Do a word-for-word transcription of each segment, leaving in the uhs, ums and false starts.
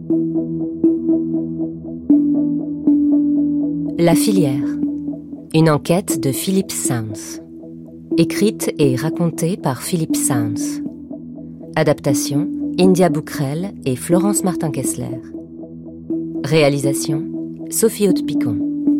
La filière. Une enquête de Philippe Sounds. Écrite et racontée par Philippe Sounds. Adaptation, India Bouquerel et Florence Martin-Kessler. Réalisation, Sophie Haute-Picon.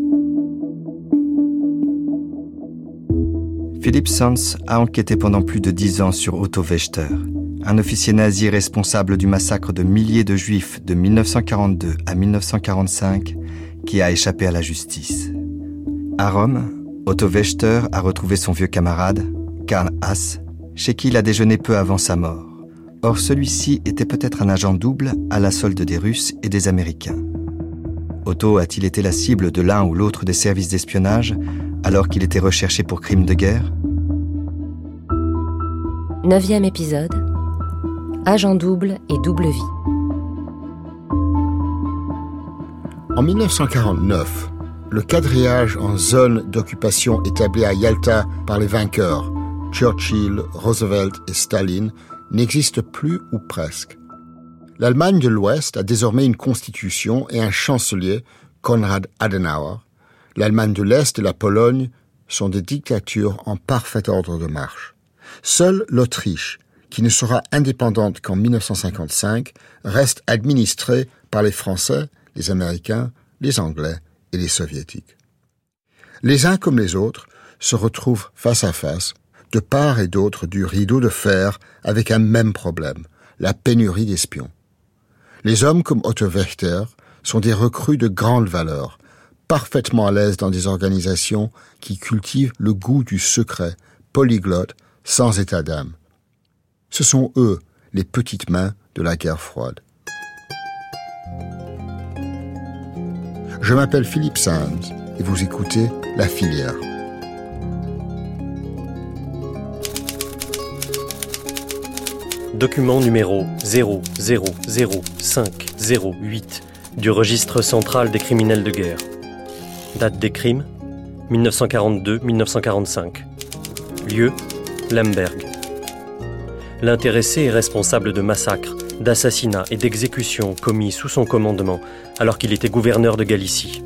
Philippe Sounds a enquêté pendant plus de dix ans sur Otto Wächter, un officier nazi responsable du massacre de milliers de juifs de dix-neuf cent quarante-deux à dix-neuf cent quarante-cinq qui a échappé à la justice. À Rome, Otto Wächter a retrouvé son vieux camarade, Karl Haas, chez qui il a déjeuné peu avant sa mort. Or, celui-ci était peut-être un agent double à la solde des Russes et des Américains. Otto a-t-il été la cible de l'un ou l'autre des services d'espionnage alors qu'il était recherché pour crimes de guerre ? Neuvième épisode. Agent double et double vie. En dix-neuf cent quarante-neuf, le quadrillage en zone d'occupation établi à Yalta par les vainqueurs, Churchill, Roosevelt et Staline, n'existe plus ou presque. L'Allemagne de l'Ouest a désormais une constitution et un chancelier, Konrad Adenauer. L'Allemagne de l'Est et la Pologne sont des dictatures en parfait ordre de marche. Seule l'Autriche, qui ne sera indépendante qu'en dix-neuf cent cinquante-cinq, reste administrée par les Français, les Américains, les Anglais et les Soviétiques. Les uns comme les autres se retrouvent face à face, de part et d'autre du rideau de fer, avec un même problème, la pénurie d'espions. Les hommes comme Otto Wächter sont des recrues de grande valeur, parfaitement à l'aise dans des organisations qui cultivent le goût du secret, polyglottes, sans état d'âme. Ce sont eux, les petites mains de la guerre froide. Je m'appelle Philippe Sounds et vous écoutez La Filière. Document numéro zéro zéro zéro cinq zéro huit du registre central des criminels de guerre. Date des crimes, dix-neuf cent quarante-deux à dix-neuf cent quarante-cinq. Lieu, Lemberg. L'intéressé est responsable de massacres, d'assassinats et d'exécutions commis sous son commandement alors qu'il était gouverneur de Galicie.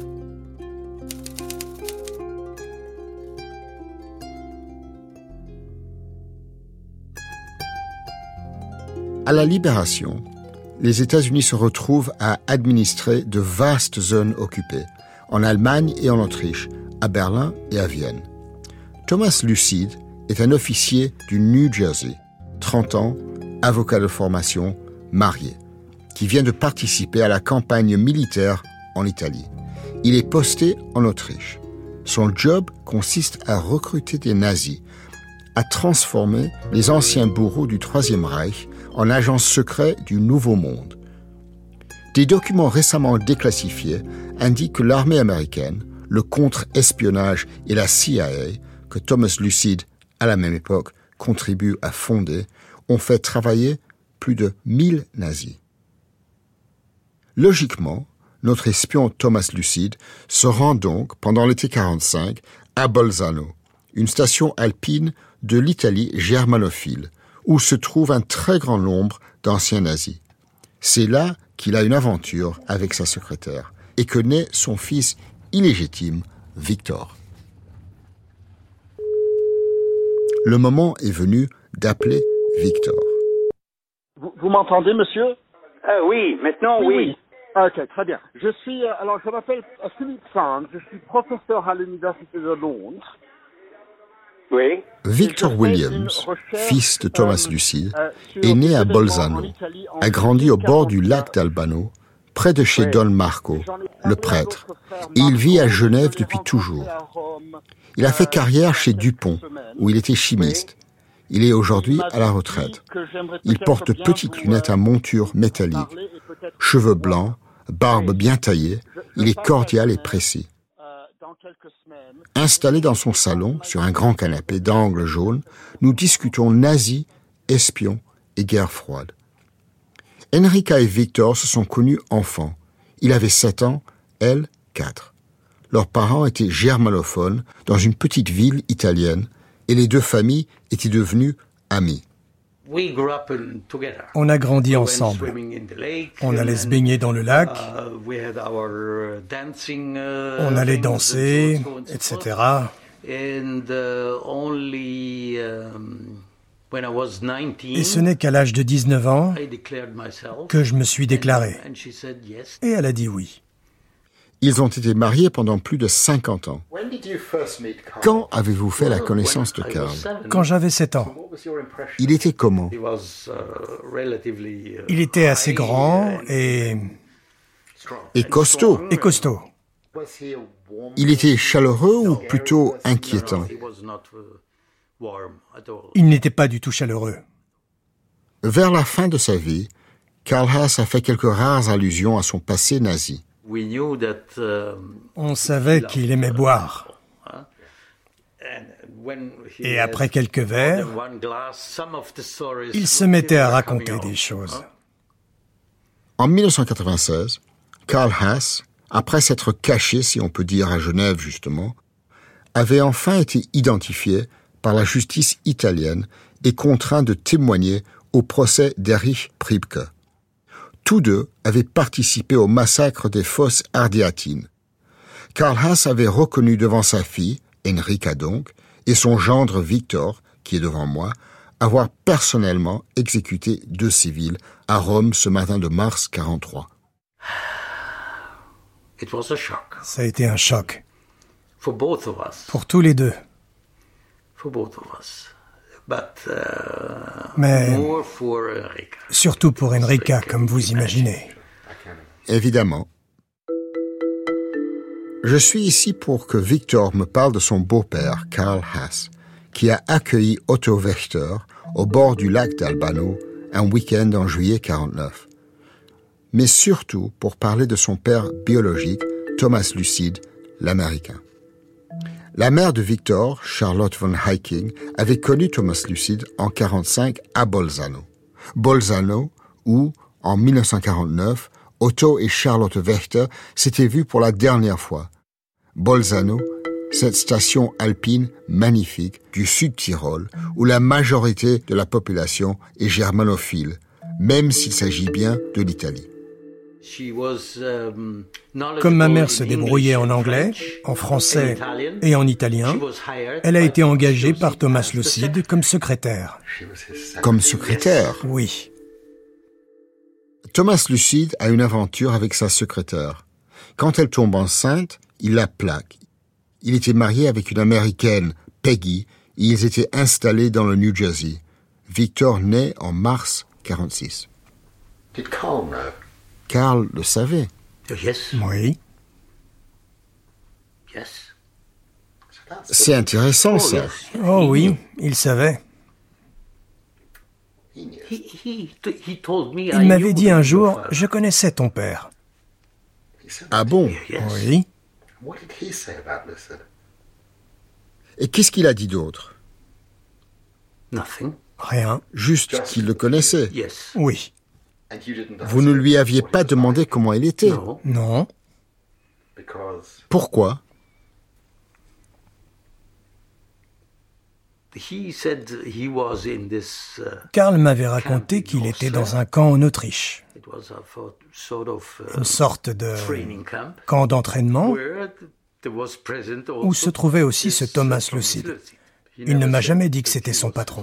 À la Libération, les États-Unis se retrouvent à administrer de vastes zones occupées, en Allemagne et en Autriche, à Berlin et à Vienne. Thomas Lucide est un officier du New Jersey, trente ans, avocat de formation, marié, qui vient de participer à la campagne militaire en Italie. Il est posté en Autriche. Son job consiste à recruter des nazis, à transformer les anciens bourreaux du Troisième Reich en agents secrets du Nouveau Monde. Des documents récemment déclassifiés indiquent que l'armée américaine, le contre-espionnage et la C I A, que Thomas Lucide, à la même époque, contribue à fonder, ont fait travailler plus de mille nazis. Logiquement, notre espion Thomas Lucide se rend donc, pendant l'été quarante-cinq, à Bolzano, une station alpine de l'Italie germanophile, où se trouve un très grand nombre d'anciens nazis. C'est là qu'il a une aventure avec sa secrétaire et que naît son fils illégitime, Victor. Le moment est venu d'appeler Victor. Vous, vous m'entendez, monsieur ? euh, Oui, maintenant, oui. oui. Ok, très bien. Je suis, euh, alors je m'appelle Philippe Sounds, je suis professeur à l'Université de Londres. Oui. Victor Williams, fils de Thomas euh, Lucide, euh, est né à Bolzano, a grandi au bord du lac d'Albano, près de chez oui. Don Marco, le prêtre, et il vit à Genève depuis toujours. Il a fait carrière chez Dupont, où il était chimiste. Il est aujourd'hui à la retraite. Il porte petites lunettes à monture métallique, cheveux blancs, barbe bien taillée, il est cordial et précis. Installé dans son salon, sur un grand canapé d'angle jaune, nous discutons nazis, espions et guerre froide. Enrica et Victor se sont connus enfants. Il avait sept ans, elle, quatre. Leurs parents étaient germanophones dans une petite ville italienne et les deux familles étaient devenues amies. On a grandi ensemble. On allait se baigner dans le lac. On allait danser, et cetera. Et ce n'est qu'à l'âge de dix-neuf ans que je me suis déclaré. Et elle a dit oui. Ils ont été mariés pendant plus de cinquante ans. Quand avez-vous fait la connaissance de Carl? Quand j'avais sept ans. Il était comment? Il était assez grand et... Et costaud. Et costaud. Il était chaleureux ou plutôt inquiétant? Il n'était pas du tout chaleureux. Vers la fin de sa vie, Carl Haas a fait quelques rares allusions à son passé nazi. On savait qu'il aimait boire. Et après quelques verres, il se mettait à raconter des choses. En dix-neuf cent quatre-vingt-seize, Carl Haas, après s'être caché, si on peut dire, à Genève justement, avait enfin été identifié par la justice italienne et contraint de témoigner au procès d'Erich Priebke. Tous deux avaient participé au massacre des fosses ardéatines. Carl Haas avait reconnu devant sa fille, Enrica donc, et son gendre Victor, qui est devant moi, avoir personnellement exécuté deux civils à Rome ce matin de mars quarante-trois. Ça a été un choc. Pour tous les deux. Mais surtout pour Enrica, comme vous imaginez. Évidemment. Je suis ici pour que Victor me parle de son beau-père, Carl Haas, qui a accueilli Otto Wächter au bord du lac d'Albano un week-end en juillet quarante-neuf. Mais surtout pour parler de son père biologique, Thomas Lucide, l'Américain. La mère de Victor, Charlotte von Heiking, avait connu Thomas Lucide en quarante-cinq à Bolzano. Bolzano, où, en dix-neuf cent quarante-neuf, Otto et Charlotte Wächter s'étaient vus pour la dernière fois. Bolzano, cette station alpine magnifique du Sud-Tyrol, où la majorité de la population est germanophile, même s'il s'agit bien de l'Italie. Comme ma mère se débrouillait en anglais, en français et en italien, elle a été engagée par Thomas Lucide comme secrétaire. Comme secrétaire? Oui. Thomas Lucide a une aventure avec sa secrétaire. Quand elle tombe enceinte, il la plaque. Il était marié avec une Américaine, Peggy, et ils étaient installés dans le New Jersey. Victor naît en mars quarante-six. Carl le savait. Oui. C'est intéressant, ça. Oh oui, il savait. Il m'avait dit un jour, je connaissais ton père. Ah bon? Oui. Et qu'est-ce qu'il a dit d'autre? Rien. Juste qu'il le connaissait. Oui. Vous ne lui aviez pas demandé comment il était? Non. Pourquoi? Carl m'avait raconté qu'il était dans un camp en Autriche. Une sorte de camp d'entraînement où se trouvait aussi ce Thomas Lucide. Il ne m'a jamais dit que c'était son patron.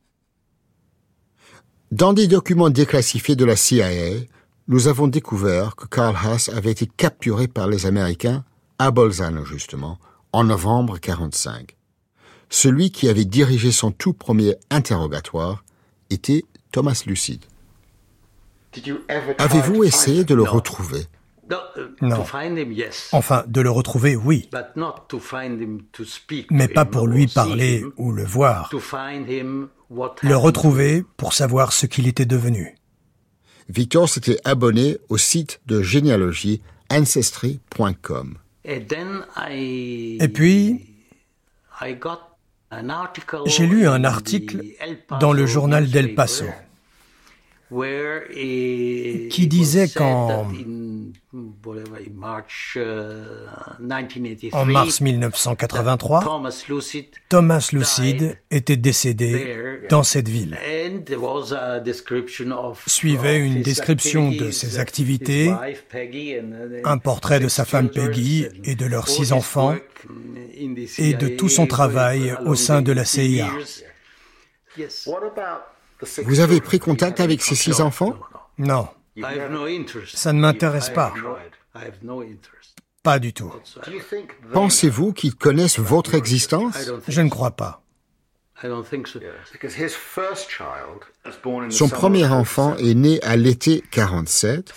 Dans des documents déclassifiés de la C I A, nous avons découvert que Carl Haas avait été capturé par les Américains, à Bolzano justement, en novembre quarante-cinq. Celui qui avait dirigé son tout premier interrogatoire était Thomas Lucide. Avez-vous essayé de le retrouver? Non. Enfin, de le retrouver, oui. Mais pas pour lui parler ou le voir. Le retrouver pour savoir ce qu'il était devenu. Victor s'était abonné au site de généalogie ancestry point com. Et puis, j'ai lu un article dans le journal d'El Paso qui disait qu'en En mars mille neuf cent quatre-vingt-trois, Thomas Lucid était décédé dans cette ville. Suivait une description de ses activités, un portrait de sa femme Peggy et de leurs six enfants, et de tout son travail au sein de la C I A. Vous avez pris contact avec ces six enfants? Non. Ça ne m'intéresse pas. Pas du tout. Pensez-vous qu'ils connaissent votre existence? Je ne crois pas. Son premier enfant est né à l'été quarante-sept,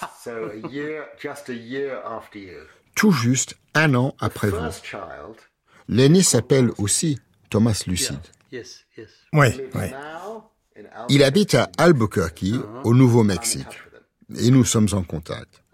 tout juste un an après vous. L'aîné s'appelle aussi Thomas Lucid. Oui, oui. Il habite à Albuquerque, au Nouveau-Mexique. Et nous sommes en contact.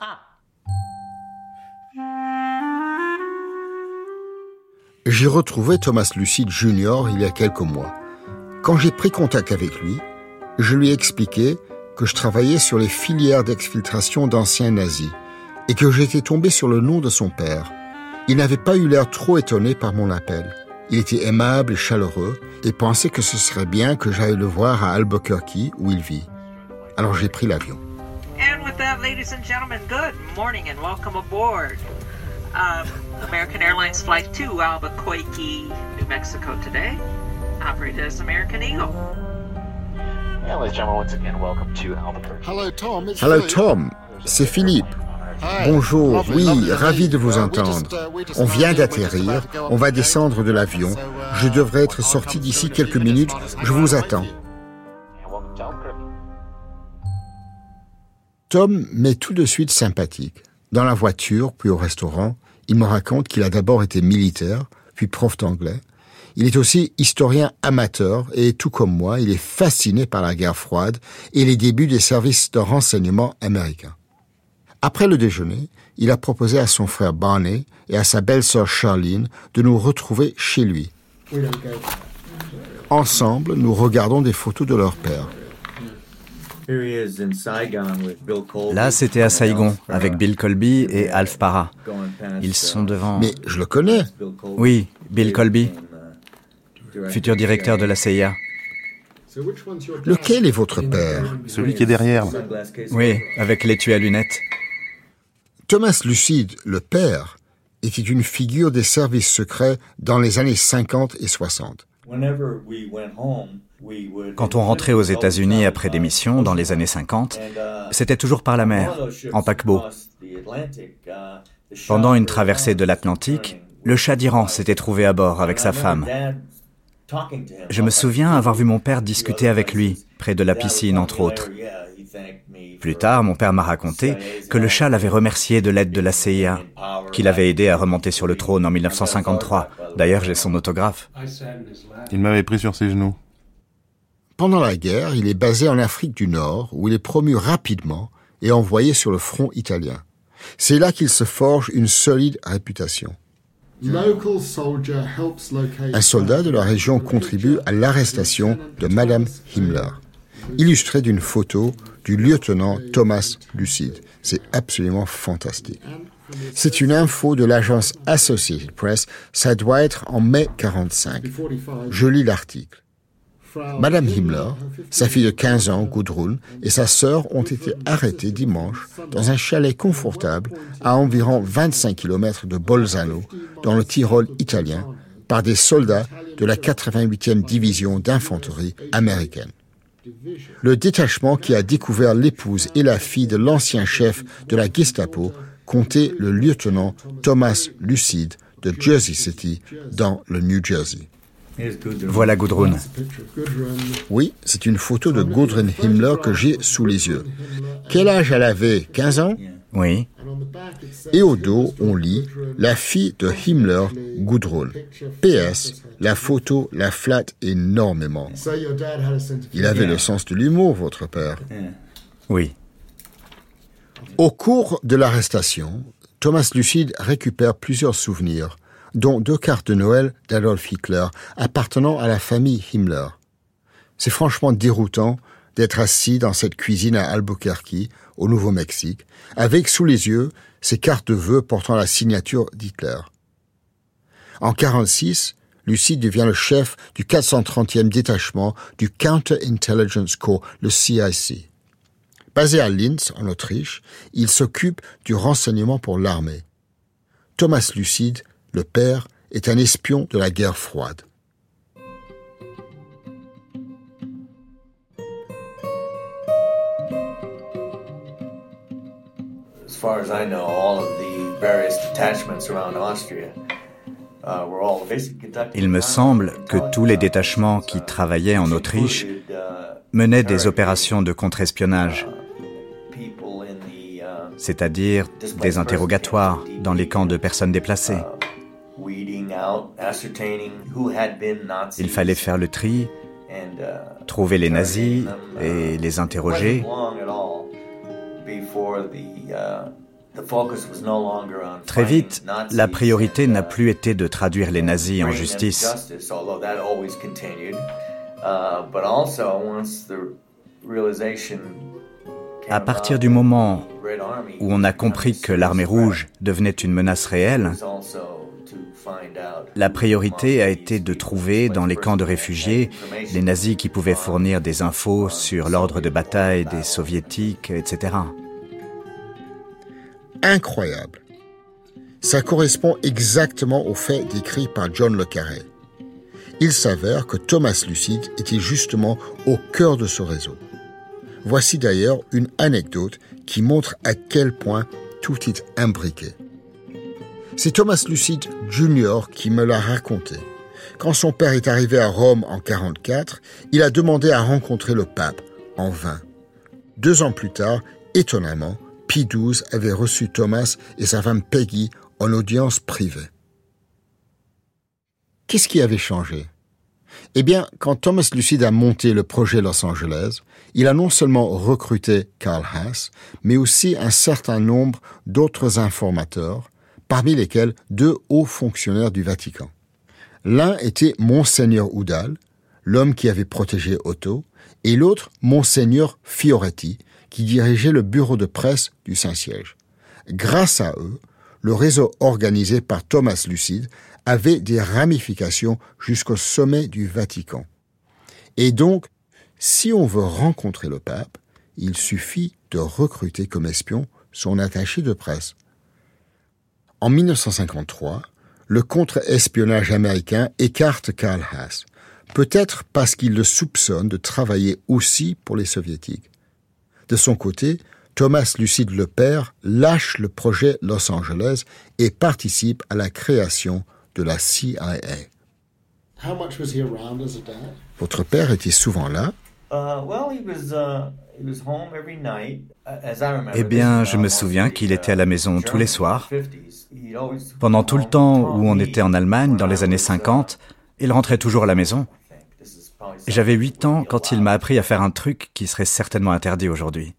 J'ai retrouvé Thomas Lucid Junior il y a quelques mois. Quand j'ai pris contact avec lui, je lui ai expliqué que je travaillais sur les filières d'exfiltration d'anciens nazis et que j'étais tombé sur le nom de son père. Il n'avait pas eu l'air trop étonné par mon appel. Il était aimable et chaleureux et pensait que ce serait bien que j'aille le voir à Albuquerque où il vit. Alors j'ai pris l'avion. And with that, ladies and gentlemen, good morning and welcome aboard. Um, American Airlines Flight to Albuquerque, New Mexico today, operated as American Eagle. Yeah, ladies and gentlemen, once again, welcome to Albuquerque. Hello Tom, it's Hello Tom, c'est Philippe. Bonjour, oui, ravi de vous entendre. On vient d'atterrir, on va descendre de l'avion. Je devrais être sorti d'ici quelques minutes, je vous attends. Tom m'est tout de suite sympathique. Dans la voiture, puis au restaurant, il me raconte qu'il a d'abord été militaire, puis prof d'anglais. Il est aussi historien amateur et, tout comme moi, il est fasciné par la guerre froide et les débuts des services de renseignement américains. Après le déjeuner, il a proposé à son frère Barney et à sa belle-sœur Charlene de nous retrouver chez lui. Ensemble, nous regardons des photos de leur père. Là, c'était à Saigon, avec Bill Colby et Alf Para. Ils sont devant... Mais je le connais. Oui, Bill Colby, futur directeur de la C I A. Lequel est votre père? Celui qui est derrière. Oui, avec l'étui à lunettes. Thomas Lucid, le père, était une figure des services secrets dans les années cinquante et soixante. Quand on rentrait aux États-Unis après des missions dans les années cinquante, c'était toujours par la mer, en paquebot. Pendant une traversée de l'Atlantique, le Shah d'Iran s'était trouvé à bord avec sa femme. Je me souviens avoir vu mon père discuter avec lui, près de la piscine entre autres. Plus tard, mon père m'a raconté que le Shah l'avait remercié de l'aide de la C I A, qui l'avait aidé à remonter sur le trône en mille neuf cent cinquante-trois. D'ailleurs, j'ai son autographe. Il m'avait pris sur ses genoux. Pendant la guerre, il est basé en Afrique du Nord, où il est promu rapidement et envoyé sur le front italien. C'est là qu'il se forge une solide réputation. Un soldat de la région contribue à l'arrestation de Madame Himmler, illustrée d'une photo du lieutenant Thomas Lucid. C'est absolument fantastique. C'est une info de l'agence Associated Press, ça doit être en mai quarante-cinq. Je lis l'article. Madame Himmler, sa fille de quinze ans, Gudrun, et sa sœur ont été arrêtées dimanche dans un chalet confortable à environ vingt-cinq kilomètres de Bolzano, dans le Tyrol italien, par des soldats de la quatre-vingt-huitième division d'infanterie américaine. Le détachement qui a découvert l'épouse et la fille de l'ancien chef de la Gestapo comptait le lieutenant Thomas Lucid de Jersey City, dans le New Jersey. Voilà Gudrun. Oui, c'est une photo de Gudrun Himmler que j'ai sous les yeux. Quel âge elle avait? quinze ans? Oui. Et au dos, on lit « La fille de Himmler, Gudrun ». P S, la photo la flatte énormément. Il avait le sens de l'humour, votre père. Oui. Au cours de l'arrestation, Thomas Lucid récupère plusieurs souvenirs, dont deux cartes de Noël d'Adolf Hitler appartenant à la famille Himmler. C'est franchement déroutant d'être assis dans cette cuisine à Albuquerque, au Nouveau-Mexique, avec sous les yeux ses cartes de vœux portant la signature d'Hitler. En quarante-six, Lucide devient le chef du quatre cent trentième détachement du Counter-Intelligence Corps, le C I C. Basé à Linz, en Autriche, il s'occupe du renseignement pour l'armée. Thomas Lucide, le père, est un espion de la guerre froide. As far as I know, all of the various detachments around Austria uh, were all basically conducted. Il me semble que tous les détachements qui travaillaient en Autriche menaient des opérations de contre-espionnage, c'est-à-dire des interrogatoires dans les camps de personnes déplacées. Il fallait faire le tri, trouver les nazis et les interroger. Très vite, la priorité n'a plus été de traduire les nazis en justice. À partir du moment où on a compris que l'armée rouge devenait une menace réelle, la priorité a été de trouver dans les camps de réfugiés les nazis qui pouvaient fournir des infos sur l'ordre de bataille des soviétiques, et cetera. Incroyable. Ça correspond exactement aux faits décrits par John le Carré. Il s'avère que Thomas Lucide était justement au cœur de ce réseau. Voici d'ailleurs une anecdote qui montre à quel point tout est imbriqué. C'est Thomas Lucide junior qui me l'a raconté. Quand son père est arrivé à Rome en quarante-quatre, il a demandé à rencontrer le pape, en vain. Deux ans plus tard, étonnamment, Pie douze avait reçu Thomas et sa femme Peggy en audience privée. Qu'est-ce qui avait changé ? Eh bien, quand Thomas Lucide a monté le projet Los Angeles, il a non seulement recruté Karl Haas, mais aussi un certain nombre d'autres informateurs, parmi lesquels deux hauts fonctionnaires du Vatican. L'un était Monseigneur Oudal, l'homme qui avait protégé Otto, et l'autre Monseigneur Fioretti, qui dirigeait le bureau de presse du Saint-Siège. Grâce à eux, le réseau organisé par Thomas Lucide avait des ramifications jusqu'au sommet du Vatican. Et donc, si on veut rencontrer le pape, il suffit de recruter comme espion son attaché de presse. En mille neuf cent cinquante-trois, le contre-espionnage américain écarte Karl Haas, peut-être parce qu'il le soupçonne de travailler aussi pour les soviétiques. De son côté, Thomas Lucide le père lâche le projet Los Angeles et participe à la création de la C I A. Votre père était souvent là? Eh bien, je me souviens qu'il était à la maison tous les soirs. Pendant tout le temps où on était en Allemagne, dans les années cinquante, il rentrait toujours à la maison. J'avais huit ans quand il m'a appris à faire un truc qui serait certainement interdit aujourd'hui.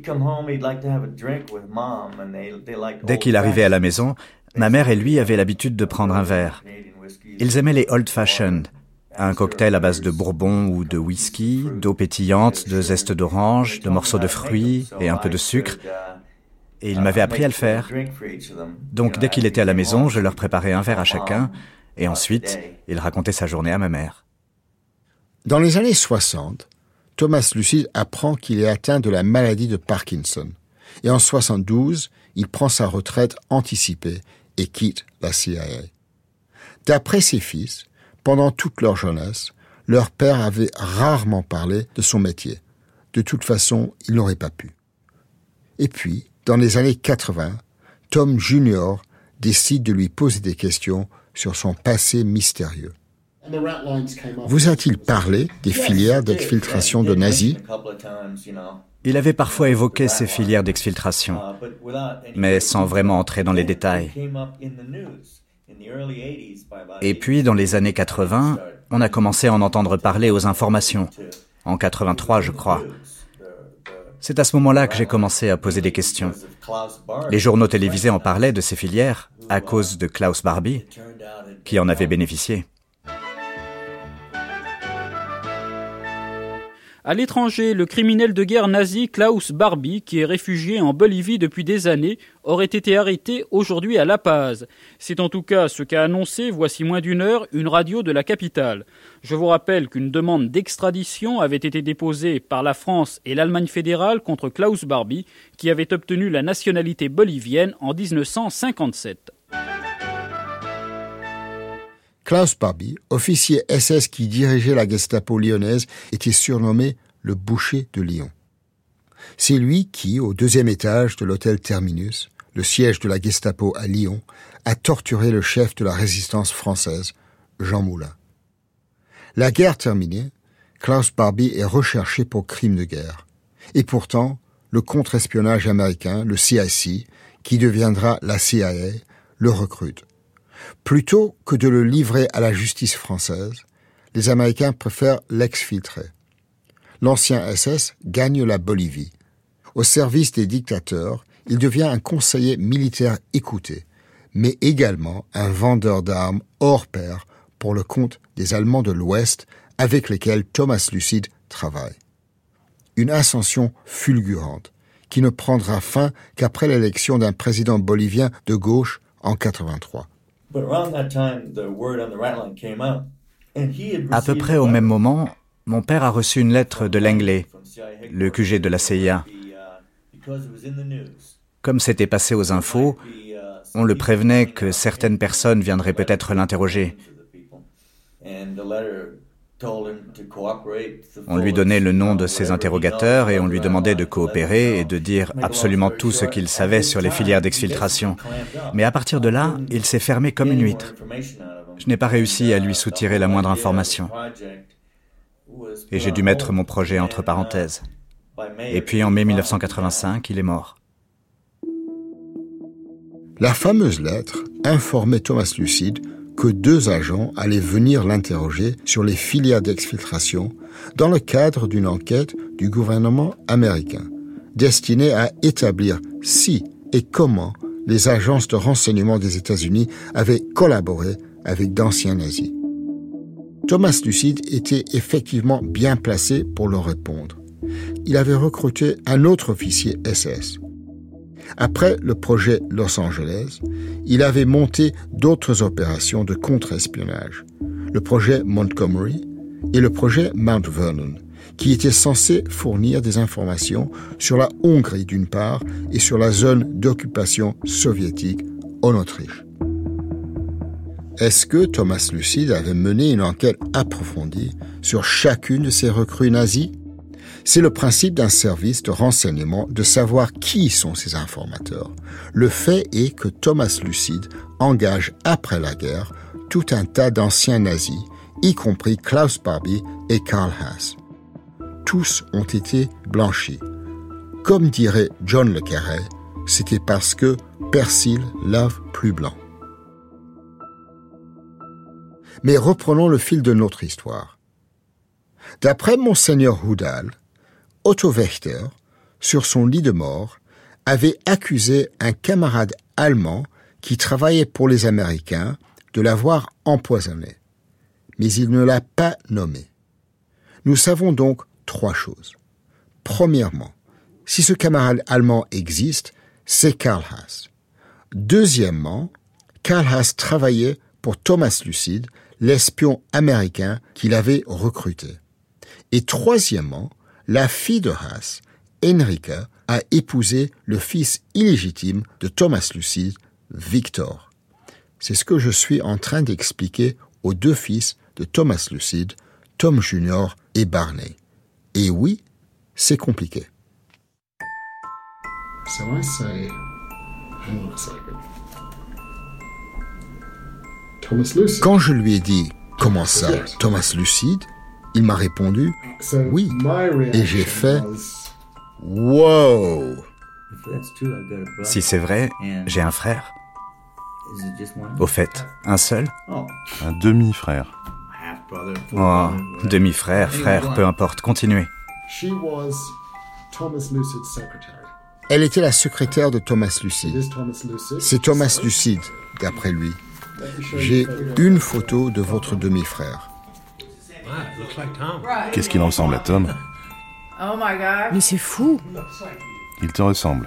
Dès qu'il arrivait à la maison, ma mère et lui avaient l'habitude de prendre un verre. Ils aimaient les old-fashioned, un cocktail à base de bourbon ou de whisky, d'eau pétillante, de zeste d'orange, de morceaux de fruits et un peu de sucre. Et ils m'avaient appris à le faire. Donc dès qu'il était à la maison, je leur préparais un verre à chacun, et ensuite, il racontait sa journée à ma mère. Dans les années soixante, Thomas Lucide apprend qu'il est atteint de la maladie de Parkinson. Et en soixante-douze, il prend sa retraite anticipée et quitte la C I A. D'après ses fils, pendant toute leur jeunesse, leur père avait rarement parlé de son métier. De toute façon, il n'aurait pas pu. Et puis, dans les années quatre-vingts, Tom Junior décide de lui poser des questions sur son passé mystérieux. Vous a-t-il parlé des filières d'exfiltration de nazis? Il avait parfois évoqué ces filières d'exfiltration, mais sans vraiment entrer dans les détails. Et puis, dans les années quatre-vingts, on a commencé à en entendre parler aux informations. En quatre-vingt-trois, je crois. C'est à ce moment-là que j'ai commencé à poser des questions. Les journaux télévisés en parlaient de ces filières à cause de Klaus Barbie, qui en avait bénéficié. À l'étranger, le criminel de guerre nazi Klaus Barbie, qui est réfugié en Bolivie depuis des années, aurait été arrêté aujourd'hui à La Paz. C'est en tout cas ce qu'a annoncé, voici moins d'une heure, une radio de la capitale. Je vous rappelle qu'une demande d'extradition avait été déposée par la France et l'Allemagne fédérale contre Klaus Barbie, qui avait obtenu la nationalité bolivienne en dix-neuf cent cinquante-sept. Klaus Barbie, officier S S qui dirigeait la Gestapo lyonnaise, était surnommé le boucher de Lyon. C'est lui qui, au deuxième étage de l'hôtel Terminus, le siège de la Gestapo à Lyon, a torturé le chef de la résistance française, Jean Moulin. La guerre terminée, Klaus Barbie est recherché pour crimes de guerre. Et pourtant, le contre-espionnage américain, le C I C, qui deviendra la C I A, le recrute. Plutôt que de le livrer à la justice française, les Américains préfèrent l'exfiltrer. L'ancien S S gagne la Bolivie. Au service des dictateurs, il devient un conseiller militaire écouté, mais également un vendeur d'armes hors pair pour le compte des Allemands de l'Ouest avec lesquels Thomas Lucide travaille. Une ascension fulgurante qui ne prendra fin qu'après l'élection d'un président bolivien de gauche en quatre-vingt-trois. À peu près au même moment, mon père a reçu une lettre de Langley, le Q G de la C I A. Comme c'était passé aux infos, on le prévenait que certaines personnes viendraient peut-être l'interroger. On lui donnait le nom de ses interrogateurs et on lui demandait de coopérer et de dire absolument tout ce qu'il savait sur les filières d'exfiltration. Mais à partir de là, il s'est fermé comme une huître. Je n'ai pas réussi à lui soutirer la moindre information. Et j'ai dû mettre mon projet entre parenthèses. Et puis en mai dix-neuf cent quatre-vingt-cinq, il est mort. La fameuse lettre informait Thomas Lucide que deux agents allaient venir l'interroger sur les filières d'exfiltration dans le cadre d'une enquête du gouvernement américain, destinée à établir si et comment les agences de renseignement des États-Unis avaient collaboré avec d'anciens nazis. Thomas Lucide était effectivement bien placé pour leur répondre. Il avait recruté un autre officier S S. Après le projet Los Angeles, il avait monté d'autres opérations de contre-espionnage, le projet Montgomery et le projet Mount Vernon, qui étaient censés fournir des informations sur la Hongrie d'une part et sur la zone d'occupation soviétique en Autriche. Est-ce que Thomas Lucide avait mené une enquête approfondie sur chacune de ces recrues nazies ? C'est le principe d'un service de renseignement de savoir qui sont ces informateurs. Le fait est que Thomas Lucide engage après la guerre tout un tas d'anciens nazis, y compris Klaus Barbie et Karl Haas. Tous ont été blanchis. Comme dirait John le Carré, c'était parce que Persil lave plus blanc. Mais reprenons le fil de notre histoire. D'après Monseigneur Houdal, Otto Wächter, sur son lit de mort, avait accusé un camarade allemand qui travaillait pour les Américains de l'avoir empoisonné. Mais il ne l'a pas nommé. Nous savons donc trois choses. Premièrement, si ce camarade allemand existe, c'est Karl Haas. Deuxièmement, Karl Haas travaillait pour Thomas Lucide, l'espion américain qu'il avait recruté. Et troisièmement, la fille de Haas, Enrica, a épousé le fils illégitime de Thomas Lucide, Victor. C'est ce que je suis en train d'expliquer aux deux fils de Thomas Lucide, Tom Junior et Barney. Et oui, c'est compliqué. So I say, hang on a second. Thomas Lucide. Quand je lui ai dit « Comment ça, Thomas Lucide ?» il m'a répondu « Oui ». Et j'ai fait « Wow !» Si c'est vrai, j'ai un frère. Au fait, un seul ? Un demi-frère. Oh, demi-frère, frère, peu importe, continuez. Elle était la secrétaire de Thomas Lucide. C'est Thomas Lucide, d'après lui. J'ai une photo de votre demi-frère. Qu'est-ce qu'il ressemble à Tom ? Mais c'est fou. Il te ressemble.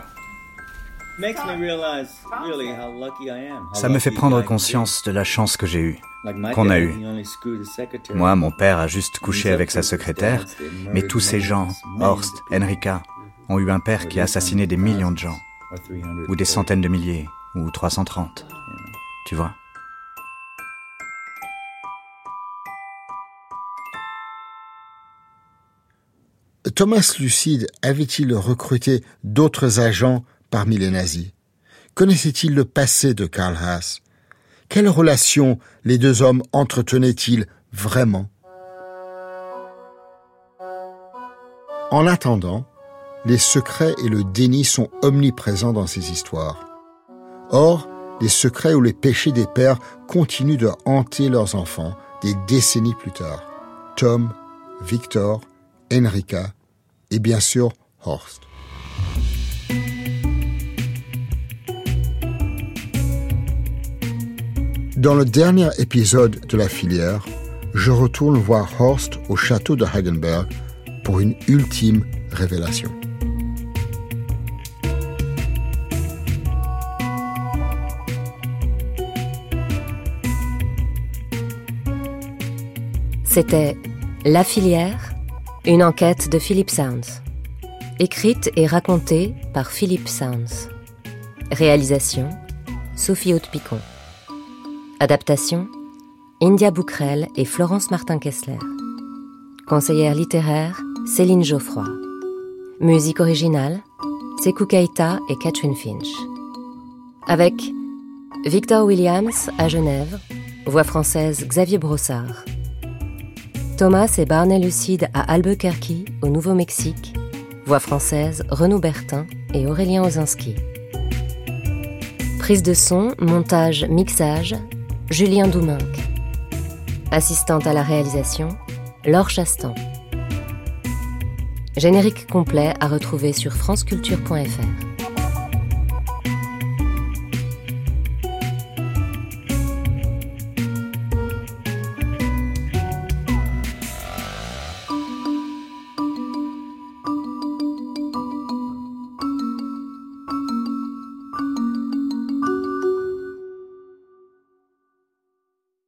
Ça me fait prendre conscience de la chance que j'ai eue, qu'on a eue. Moi, mon père a juste couché avec sa secrétaire, mais tous ces gens, Horst, Enrika, ont eu un père qui a assassiné des millions de gens, ou des centaines de milliers, ou trois cent trente. Tu vois ? Thomas Lucide avait-il recruté d'autres agents parmi les nazis ? Connaissait-il le passé de Karl Haas ? Quelle relation les deux hommes entretenaient-ils vraiment ? En attendant, les secrets et le déni sont omniprésents dans ces histoires. Or, les secrets ou les péchés des pères continuent de hanter leurs enfants des décennies plus tard. Tom, Victor, Enrika et bien sûr Horst. Dans le dernier épisode de La Filière, je retourne voir Horst au château de Hagenberg pour une ultime révélation. C'était La Filière, une enquête de Philip Sounds. Écrite et racontée par Philip Sounds. Réalisation, Sophie Haute-Picon. Adaptation, India Boukrel et Florence Martin-Kessler. Conseillère littéraire, Céline Geoffroy. Musique originale, Sekou Keita et Catherine Finch. Avec Victor Williams à Genève, voix française Xavier Brossard. Thomas et Barney Lucide à Albuquerque, au Nouveau-Mexique, voix française Renaud Bertin et Aurélien Ozinski. Prise de son, montage, mixage, Julien Douminc. Assistante à la réalisation, Laure Chastan. Générique complet à retrouver sur franceculture point f r.